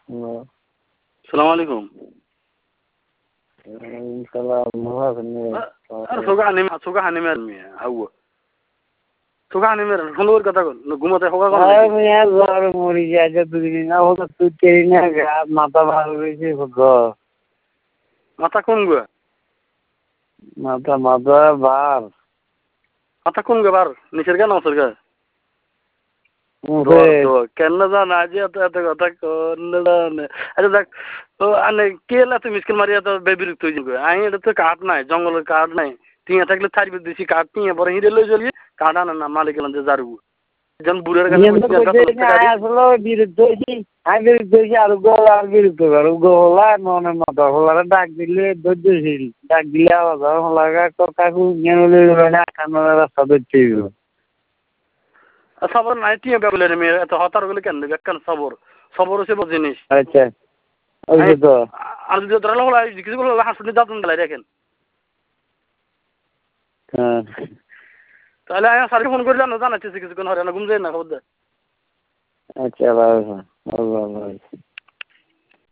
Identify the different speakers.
Speaker 1: সালাম আলাইকুম। সোগা হানি মেরে হাউয়া সোগা হানি মেরে হলোর কথা কল ঘুমাতে হোগা কল
Speaker 2: জ্বর মরি যায় দুদিন না হলো তুই তেরি না মাথা ভালো হয়েছে
Speaker 1: মাথা কোন গো
Speaker 2: মাথা মাথা বার
Speaker 1: মাথা কোন গো বার নিচের গা নসর গা কেন জানা যে এত এত কথা কোন আচ্ছা দেখ ও আনে কেলা তুই মিসকেল মারিয়া তো বেবিরক্ত হয়ে যাবে আই এটা তো কাঠ নাই জঙ্গলের কাঠ নাই টিয়া থাকলে ছাড়বি দিছি কাঠ টিয়া পরে হিরে লই চলি কাঠ আনে না মালিক এলাম যে জারু যেন বুড়ের কাছে
Speaker 2: আসলে বিরুদ্ধ হয়েছি আমি বিরুদ্ধ হয়েছি আর বিরুদ্ধ করো গোলা মনে মতো হলার ডাক দিলে ধৈর্যশীল ডাক দিলে আবার হলাগা কাকু রাস্তা ধরতে
Speaker 1: সবর নাই টিয়া বেবলে রে মেয়ে এত হতার গুলো কেন কেন সবর সবর হচ্ছে বড় জিনিস
Speaker 2: আচ্ছা ওই তো
Speaker 1: আর যদি ধরা হলো কিছু বলে হাসপাতালে দাঁতন গেলাই দেখেন
Speaker 2: হ্যাঁ
Speaker 1: তাহলে আমি স্যারকে ফোন করলাম না জানাচ্ছি কিছুক্ষণ হরে না ঘুম যায় না খবর দে
Speaker 2: আচ্ছা ভালো